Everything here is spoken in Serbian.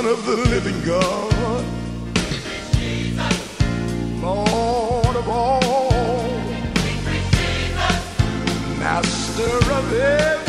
of the living God, Lord of all, Master of everything.